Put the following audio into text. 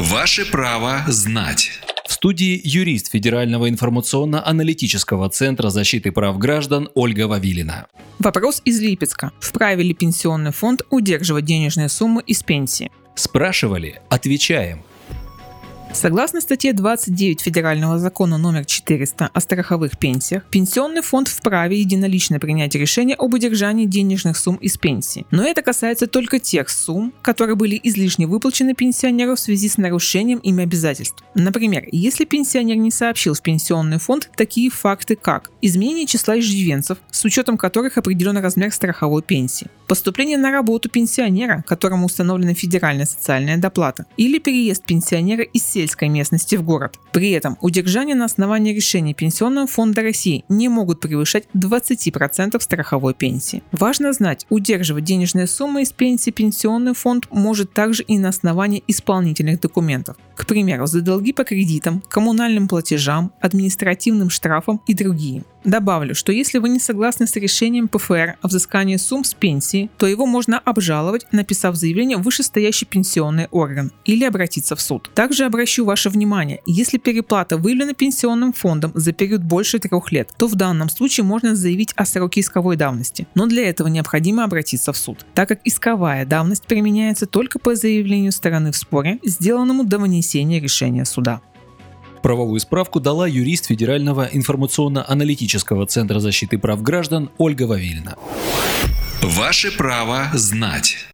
Ваше право знать. В студии юрист Федерального информационно-аналитического центра защиты прав граждан Ольга Вавилина. Вопрос из Липецка. Вправе ли пенсионный фонд удерживать денежные суммы из пенсии? Спрашивали? Отвечаем. Согласно статье 29 Федерального закона номер 400 о страховых пенсиях, пенсионный фонд вправе единолично принять решение об удержании денежных сумм из пенсии. Но это касается только тех сумм, которые были излишне выплачены пенсионеру в связи с нарушением ими обязательств. Например, если пенсионер не сообщил в пенсионный фонд такие факты, как изменение числа иждивенцев, с учетом которых определен размер страховой пенсии, поступление на работу пенсионера, которому установлена федеральная социальная доплата, или переезд пенсионера из сельской местности в город. При этом удержания на основании решения Пенсионного фонда России не могут превышать 20% страховой пенсии. Важно знать, удерживать денежные суммы из пенсии Пенсионный фонд может также и на основании исполнительных документов. К примеру, за долги по кредитам, коммунальным платежам, административным штрафам и другие. Добавлю, что если вы не согласны с решением ПФР о взыскании сумм с пенсии, то его можно обжаловать, написав заявление в вышестоящий пенсионный орган или обратиться в суд. Также обращу ваше внимание, если переплата выявлена пенсионным фондом за период больше 3 лет, то в данном случае можно заявить о сроке исковой давности, но для этого необходимо обратиться в суд, так как исковая давность применяется только по заявлению стороны в споре, сделанному до вынесения решения суда. Правовую справку дала юрист Федерального информационно-аналитического центра защиты прав граждан Ольга Вавилина. Ваше право знать.